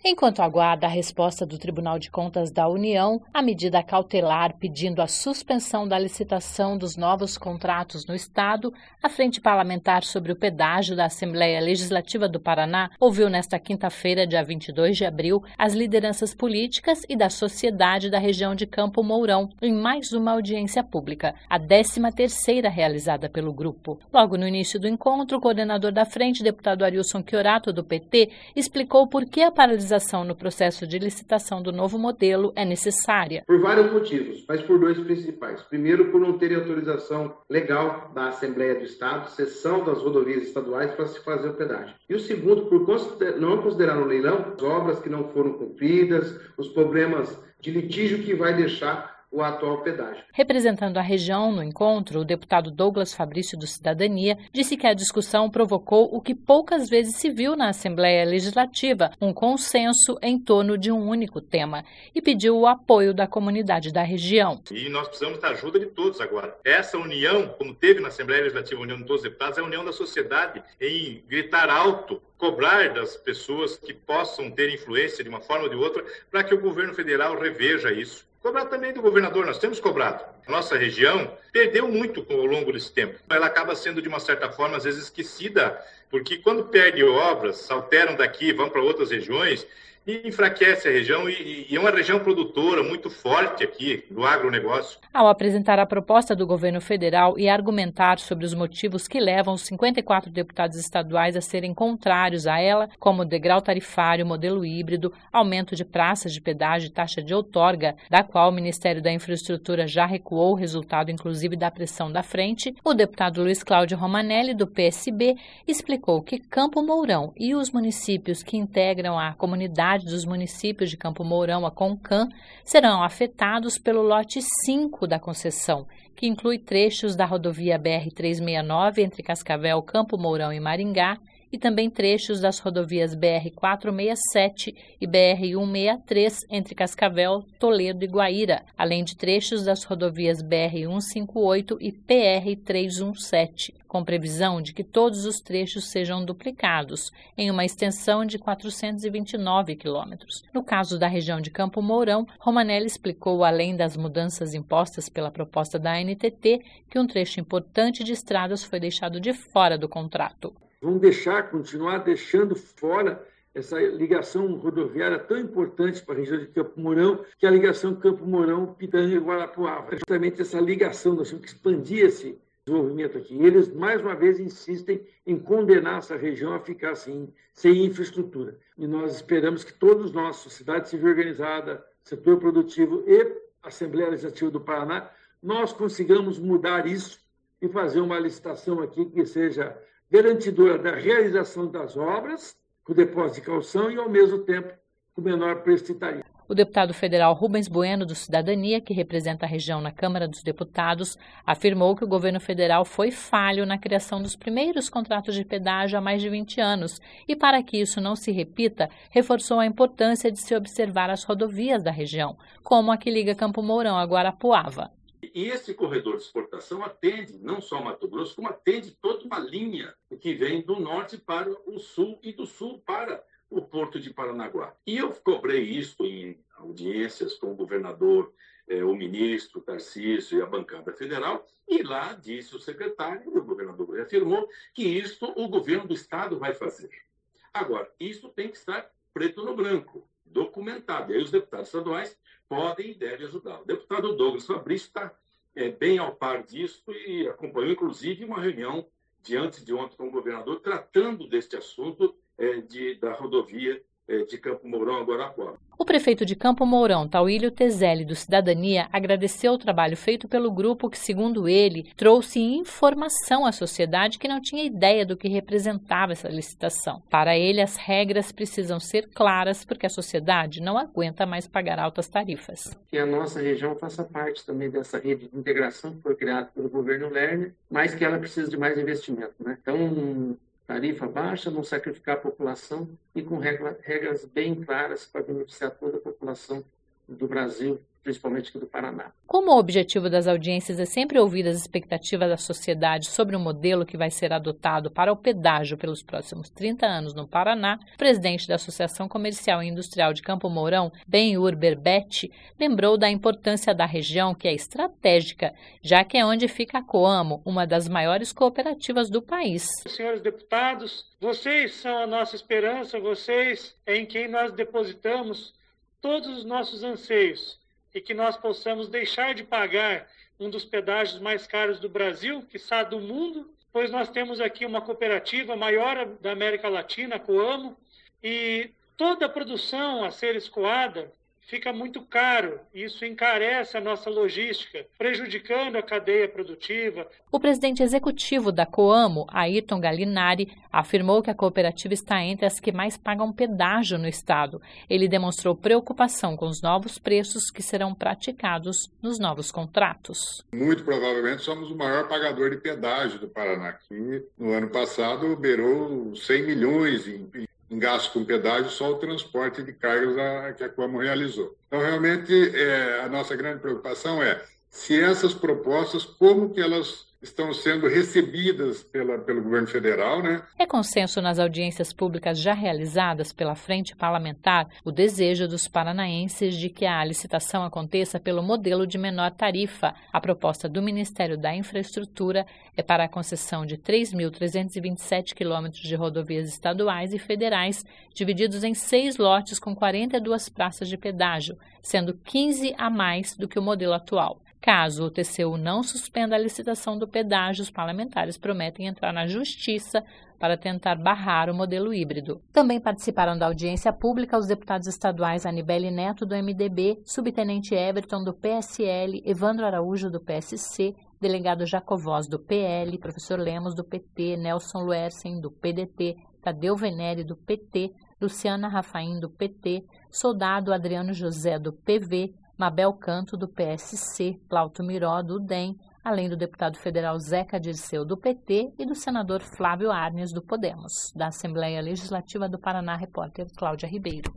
Enquanto aguarda a resposta do Tribunal de Contas da União, a medida cautelar pedindo a suspensão da licitação dos novos contratos no Estado, a Frente Parlamentar sobre o Pedágio da Assembleia Legislativa do Paraná ouviu nesta quinta-feira, dia 22 de abril, as lideranças políticas e da sociedade da região de Campo Mourão, em mais uma audiência pública, a 13ª realizada pelo grupo. Logo no início do encontro, o coordenador da frente, deputado Arilson Chiorato, do PT, explicou por que a paralisação no processo de licitação do novo modelo é necessária. Por vários motivos, mas por dois principais. Primeiro, por não ter autorização legal da Assembleia do Estado, cessão das rodovias estaduais para se fazer o pedágio. E o segundo, por não considerar no leilão as obras que não foram cumpridas, os problemas de litígio que vai deixar o atual pedágio. Representando a região no encontro, o deputado Douglas Fabrício do Cidadania disse que a discussão provocou o que poucas vezes se viu na Assembleia Legislativa, um consenso em torno de um único tema, e pediu o apoio da comunidade da região. E nós precisamos da ajuda de todos agora. Essa união, como teve na Assembleia Legislativa a união de todos os deputados, é a união da sociedade em gritar alto, cobrar das pessoas que possam ter influência de uma forma ou de outra para que o governo federal reveja isso. Cobrar também do governador, nós temos cobrado. A nossa região perdeu muito ao longo desse tempo. Ela acaba sendo, de uma certa forma, às vezes esquecida, porque quando perde obras, alteram daqui, vão para outras regiões, e enfraquece a região, e é uma região produtora muito forte aqui, do agronegócio. Ao apresentar a proposta do governo federal e argumentar sobre os motivos que levam os 54 deputados estaduais a serem contrários a ela, como degrau tarifário, modelo híbrido, aumento de praças de pedágio e taxa de outorga, da qual o Ministério da Infraestrutura já recuou, resultado inclusive da pressão da frente, o deputado Luiz Cláudio Romanelli, do PSB, explicou que Campo Mourão e os municípios que integram a comunidade dos municípios de Campo Mourão, a CONCAM, serão afetados pelo lote 5 da concessão, que inclui trechos da rodovia BR-369 entre Cascavel, Campo Mourão e Maringá, e também trechos das rodovias BR-467 e BR-163 entre Cascavel, Toledo e Guaíra, além de trechos das rodovias BR-158 e PR-317, com previsão de que todos os trechos sejam duplicados, em uma extensão de 429 quilômetros. No caso da região de Campo Mourão, Romanelli explicou, além das mudanças impostas pela proposta da ANTT, que um trecho importante de estradas foi deixado de fora do contrato. Vamos continuar deixando fora essa ligação rodoviária tão importante para a região de Campo Mourão, que é a ligação Campo Mourão, Pitanga e Guarapuava. Justamente essa ligação, nós temos que expandir esse desenvolvimento aqui. Eles, mais uma vez, insistem em condenar essa região a ficar assim, sem infraestrutura. E nós esperamos que todos nós, sociedade civil organizada, setor produtivo e Assembleia Legislativa do Paraná, nós consigamos mudar isso e fazer uma licitação aqui que seja garantidora da realização das obras, com depósito de caução e, ao mesmo tempo, com menor preço de tarifa. O deputado federal Rubens Bueno, do Cidadania, que representa a região na Câmara dos Deputados, afirmou que o governo federal foi falho na criação dos primeiros contratos de pedágio há mais de 20 anos e, para que isso não se repita, reforçou a importância de se observar as rodovias da região, como a que liga Campo Mourão a Guarapuava. E esse corredor de exportação atende não só Mato Grosso, como atende toda uma linha que vem do norte para o sul e do sul para o Porto de Paranaguá. E eu cobrei isso em audiências com o governador, o ministro Tarcísio e a bancada federal, e lá disse o secretário, o governador afirmou que isso o governo do estado vai fazer. Agora, isso tem que estar preto no branco, documentado. E aí os deputados estaduais podem e devem ajudar. O deputado Douglas Fabrício está bem ao par disso e acompanhou, inclusive, uma reunião de antes de ontem com o governador tratando deste assunto da rodovia de Campo Mourão a Guarapuava. O prefeito de Campo Mourão, Tauílio Tezelli, do Cidadania, agradeceu o trabalho feito pelo grupo que, segundo ele, trouxe informação à sociedade que não tinha ideia do que representava essa licitação. Para ele, as regras precisam ser claras porque a sociedade não aguenta mais pagar altas tarifas. Que a nossa região faça parte também dessa rede de integração que foi criada pelo governo Lerner, mas que ela precisa de mais investimento, né? Então, tarifa baixa, não sacrificar a população e com regras bem claras para beneficiar toda a população do Brasil principalmente aqui do Paraná. Como o objetivo das audiências é sempre ouvir as expectativas da sociedade sobre o modelo que vai ser adotado para o pedágio pelos próximos 30 anos no Paraná, o presidente da Associação Comercial e Industrial de Campo Mourão, Benhur Berbetti, lembrou da importância da região, que é estratégica, já que é onde fica a Coamo, uma das maiores cooperativas do país. Senhores deputados, vocês são a nossa esperança, vocês é em quem nós depositamos todos os nossos anseios e que nós possamos deixar de pagar um dos pedágios mais caros do Brasil, quiçá do mundo, pois nós temos aqui uma cooperativa maior da América Latina, a Coamo, e toda a produção a ser escoada fica muito caro, e isso encarece a nossa logística, prejudicando a cadeia produtiva. O presidente executivo da Coamo, Ayrton Galinari, afirmou que a cooperativa está entre as que mais pagam pedágio no estado. Ele demonstrou preocupação com os novos preços que serão praticados nos novos contratos. Muito provavelmente somos o maior pagador de pedágio do Paraná, que no ano passado beirou 100 milhões em gasto com pedágio, só o transporte de cargas que a Coamo realizou. Então, realmente, a nossa grande preocupação é se essas propostas, como que elas estão sendo recebidas pelo governo federal, né? É consenso nas audiências públicas já realizadas pela Frente Parlamentar o desejo dos paranaenses de que a licitação aconteça pelo modelo de menor tarifa. A proposta do Ministério da Infraestrutura é para a concessão de 3.327 quilômetros de rodovias estaduais e federais, divididos em 6 lotes com 42 praças de pedágio, sendo 15 a mais do que o modelo atual. Caso o TCU não suspenda a licitação do pedágio, os parlamentares prometem entrar na Justiça para tentar barrar o modelo híbrido. Também participaram da audiência pública os deputados estaduais Anibele Neto, do MDB, subtenente Everton, do PSL, Evandro Araújo, do PSC, delegado Jacovós, do PL, professor Lemos, do PT, Nelson Luersen, do PDT, Tadeu Venere, do PT, Luciana Rafaim, do PT, soldado Adriano José, do PV, Mabel Canto, do PSC, Plauto Miró, do DEM, além do deputado federal Zeca Dirceu, do PT, e do senador Flávio Arnes, do Podemos. Da Assembleia Legislativa do Paraná, repórter Cláudia Ribeiro.